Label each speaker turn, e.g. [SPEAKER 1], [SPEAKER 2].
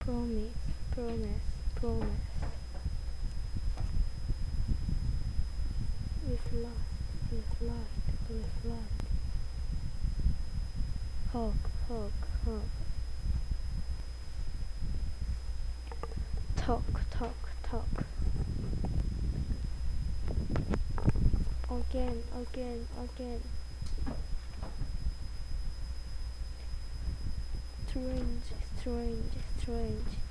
[SPEAKER 1] Promise, promise, promise. With light. Hug, hug, hug. Talk, talk, talk. Again, again, again. Strange, strange, strange.